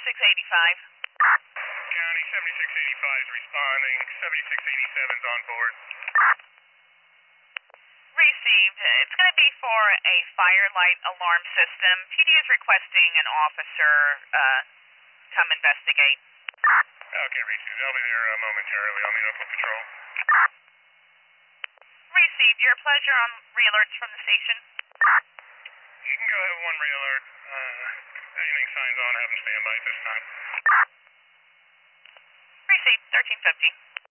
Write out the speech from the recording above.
7685. County 7685 is responding. 7687's on board. Received. It's going to be for a firelight alarm system. PD is requesting an officer come investigate. Okay, received. I'll be there momentarily. I'll meet up with patrol. Received. Your pleasure on re-alerts from the station. You can go ahead with one re-alert. Anything signs on, have them stand by at this time. Received. 1350.